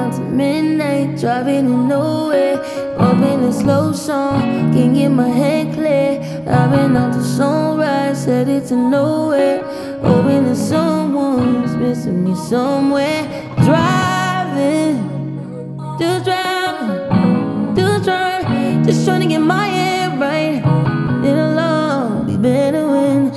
out to midnight, driving in nowhere, bumping a slow song, can't get my head clear. I've been out to sunrise, headed to nowhere, hoping that someone's missing me somewhere. Driving, just driving, just trying to get my head right. It'll all be better when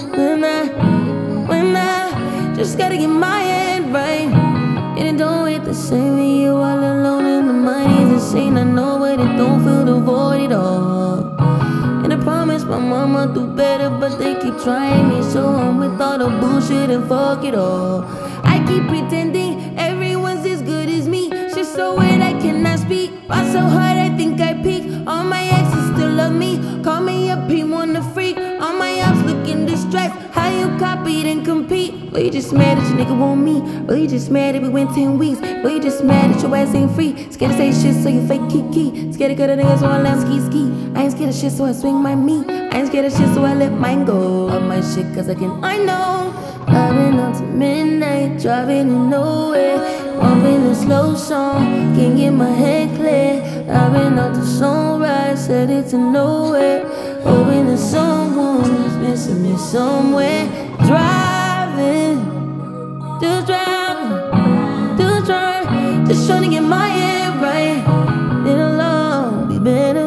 I just gotta get my head right. And it don't hit the same when you all alone and the mind is insane. I know, but it don't feel the void at all. And I promise my mama do better, but they keep trying me, so I'm with all the bullshit and fuck it all. I keep pretending everyone's as good as me. Shit so weird I cannot speak. Fought so hard I think I peaked. All my exes still love me. Call me a P1 a freak. All my ops looking distressed. How you copy and compete? Well, you just mad that your nigga want me. Well, you just mad that we went 10 weeks. Well, you just mad that your ass ain't free. Scared to say shit so you fake kiki. Scared to cut a nigga so I let ski. I ain't scared of shit so I swing my meat. I ain't scared of shit so I let mine go. Love my shit cause I know. I've been out to midnight, driving in nowhere, bumping a slow song, can't get my head clear. I've been out to sunrise, headed to nowhere, hoping that someone's missing me somewhere. Driving, just trying to get my head right. It'll all be better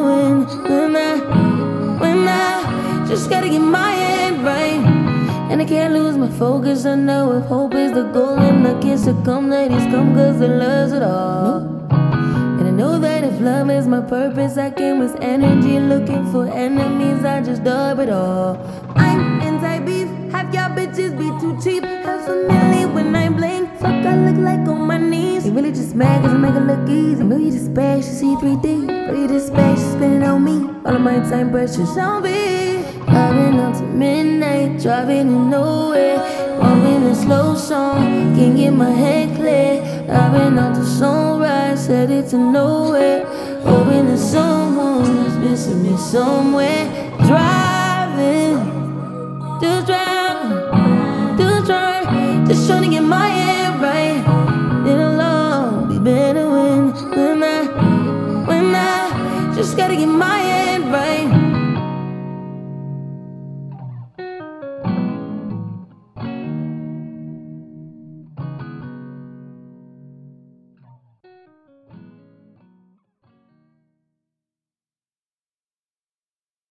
when I just gotta get my head right. And I can't lose my focus. I know if hope is the goal, and I can't succumb, ladies come cause the love's it all. And I know that if love is my purpose, I can waste energy looking for enemies. I just dub it all. I'm anti-beef, have y'all bitches be too cheap. Have familiar when I blink, fuck I look like on my knees. They really just mad cause I make it look easy. Know you just bad, she see 3D. Know you just bad, she spend it on me. All of my time precious on me. I've been out to midnight, driving in nowhere, bumping a slow song, can't get my head clear. I've been out to sunrise, headed to nowhere, hoping that someone's missing me somewhere. Driving, just trying to get my head right. It'll all be better when I just gotta get my